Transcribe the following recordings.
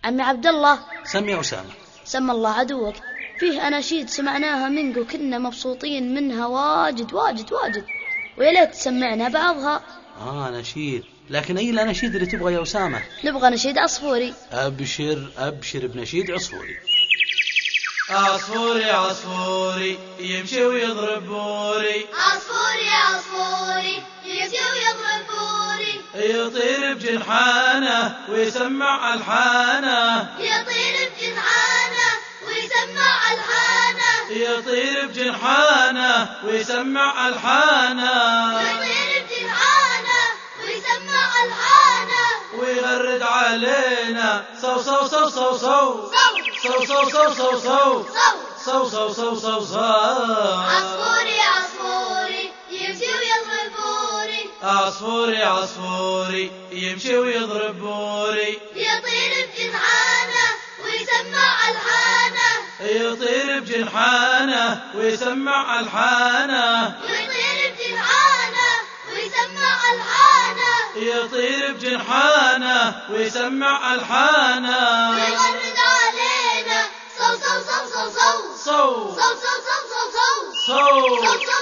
عمي عبد الله. سم يا أسامة. سم الله عدوك. فيه أناشيد سمعناها منك وكنا مبسوطين منها واجد واجد واجد، ويا ليت تسمعنا بعضها. أناشيد، لكن أي الأناشيد اللي تبغى يا أسامة؟ نبغى نشيد عصفوري. أبشر أبشر بنشيد عصفوري. عصفوري عصفوري يمشي ويضرب بوري، عصفوري عصفوري يمشي ويضرب بوري، يطير بجنحانه ويسمع ألحانه، يطير بجنحانه ويسمع ألحانه، يطير بجنحانه ويسمع ألحانه، يطير بجنحانه ويسمع ألحانه، ويغرد علينا صو صو صو صو صو صو صو صو صو صو صو صو صو صو. عصفوري عصفوري يمشي ويضرب بوري، عصفوري عصفوري يمشي ويضرب بوري، يطير بجنحانه ويسمع ألحانه، يطير بجنحانه ويسمع ألحانه، يطير بجنحانه ويسمع ألحانه، يطير بجنحانه ويسمع ألحانه، ويغرد علينا صو صو صو صو صو صو صو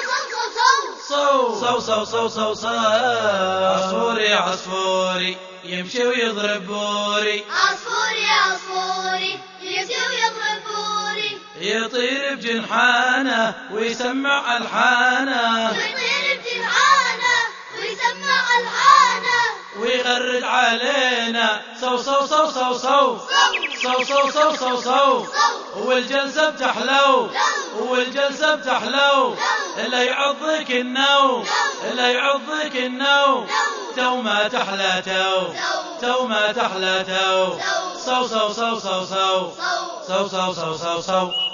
صو صو صو صو صو صو صو صو صو صو. عصفوري عصفوري يمشي ويضرب بوري، عصفوري عصفوري يمشي ويضرب بوري، يطير بجنحانه ويسمع ألحانه، ويطير بجنحانه ويسمع ألحانه، ويغرد علينا صو صو صو صو صو صو صو صو صو صو. والجلسة بتحلو والجلسة بتحلو، إلا يعضك النو إلا يعضك النو، تو ما تحلى تو ما تحلى تو. صو صو صو صو صو صو صو صو صو صو.